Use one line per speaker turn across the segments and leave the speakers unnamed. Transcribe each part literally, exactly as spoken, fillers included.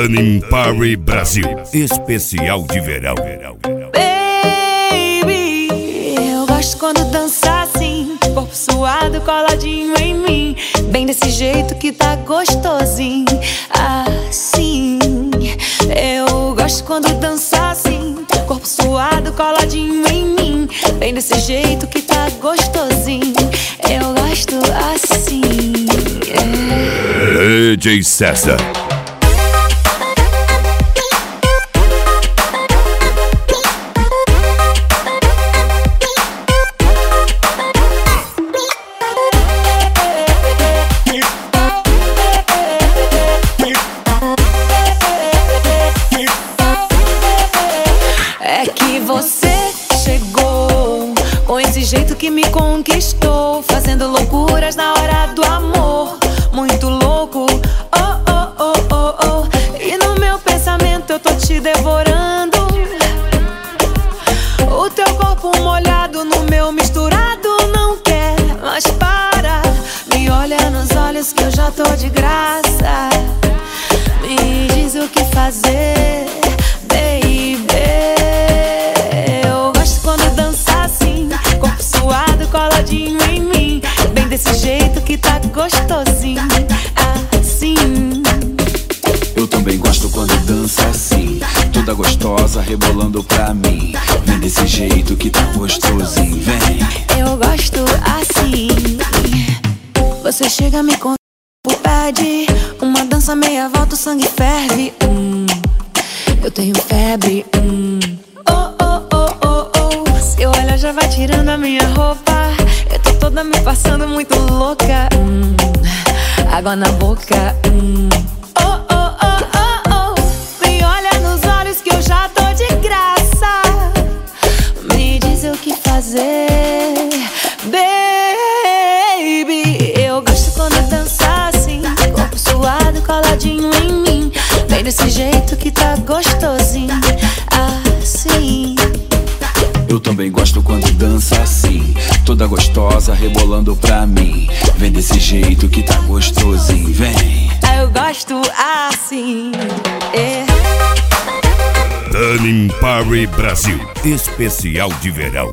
Dani Parry Brasil, especial de verão.
Baby, eu gosto quando dança assim, corpo suado, coladinho em mim, bem desse jeito que tá gostosinho. Assim, eu gosto quando dança assim, corpo suado, coladinho em mim, bem desse jeito que tá gostosinho. Eu gosto assim, é.
D J César.
É que você chegou com esse jeito que me conquistou, fazendo loucuras na hora do amor. Muito louco, oh, oh, oh, oh, oh. E no meu pensamento eu tô te devorando. O teu corpo molhado no meu misturado não quer mais para. Me olha nos olhos que eu já tô de graça. Me diz o que fazer, baby. Eu gosto quando dança assim, corpo suado, coladinho em mim, bem desse jeito que tá gostosinho. Assim,
eu também gosto quando dança assim, toda gostosa, rebolando pra mim, vem desse jeito que tá gostosinho, vem.
Eu gosto assim. Você chega, me conta, pede uma dança meia volta, o sangue ferve. Hum, eu tenho febre. Hum. Oh, oh, oh, oh, oh. Seu olhar já vai tirando a minha roupa. Eu tô toda me passando muito louca. Hum, água na boca. Hum. Oh, oh, oh, oh, oh. Me olha nos olhos que eu já tô de graça. Me diz o que fazer, baby. Eu gosto quando dança assim, corpo suado, coladinho em mim, bem desse jeito que tá gostosinho. Assim,
eu também gosto quando dança assim, toda gostosa, rebolando pra mim, vem desse jeito que tá gostosinho, vem.
eu gosto assim, é.
Dani Parry Brasil, especial de verão.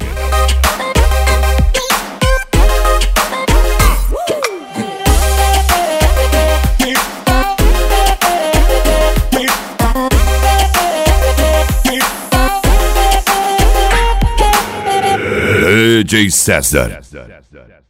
D J César.